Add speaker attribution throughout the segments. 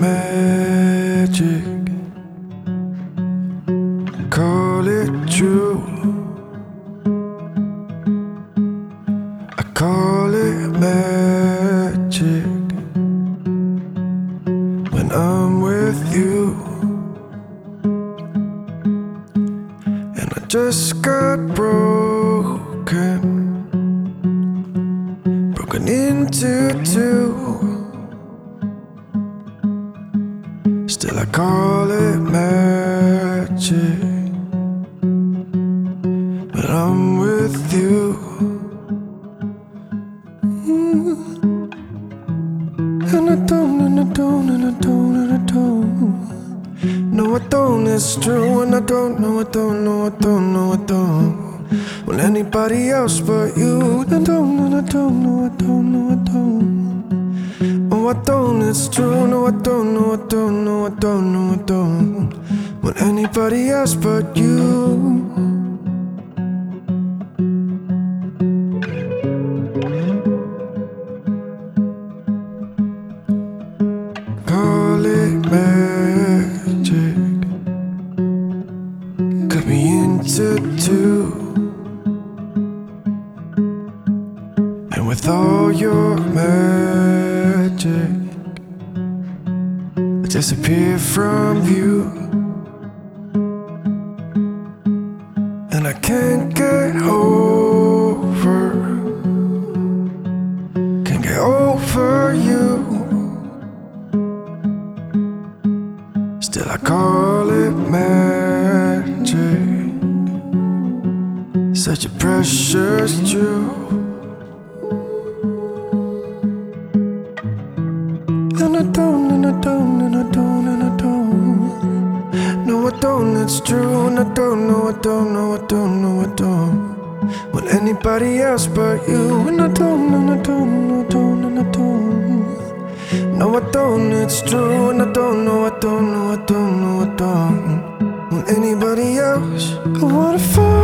Speaker 1: magic, call it true. I call it magic when I'm with you. And I just got broken into two. Still I call it magic when I'm with you. And I don't, and I don't, and I don't, and I don't. No, I don't, it's true. And I don't, no, I don't, no, I don't, no, I don't want anybody else but you. I don't, and I don't, no, I don't, no, I don't. Oh, I don't, it's true. No, I don't, no, I don't, no, I don't, no, I don't want anybody else but you. Call it magic, cut me into two. And with all your magic, I disappear from view. And I can't get over, can't get over you. Still I call it magic, such a precious jewel. And I don't, and I don't, and I don't, and I don't. No, I don't, it's true. And I don't, no, I don't, no, I don't, no, I don't want anybody else but you. And I don't, and I don't, no, I don't, and I don't. No, I don't, it's true. And I don't, no, I don't, no, I don't, no, I don't want anybody else. I wanna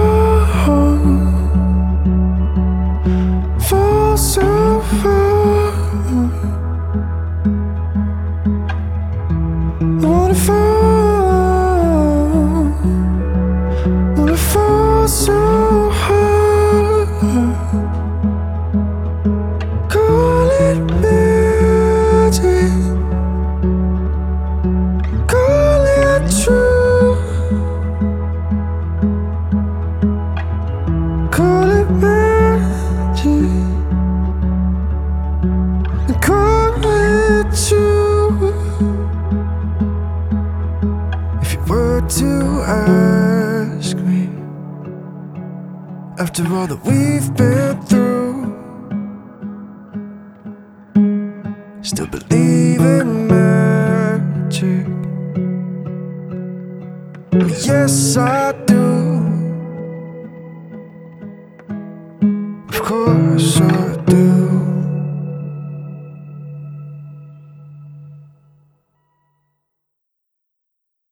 Speaker 1: fall so far. Wanna fall so hard. Call it magic, call it true. Call it magic, call it true. If you were to ask me, after all that we've been through, still believe in magic? Yes, I do. Of course I do.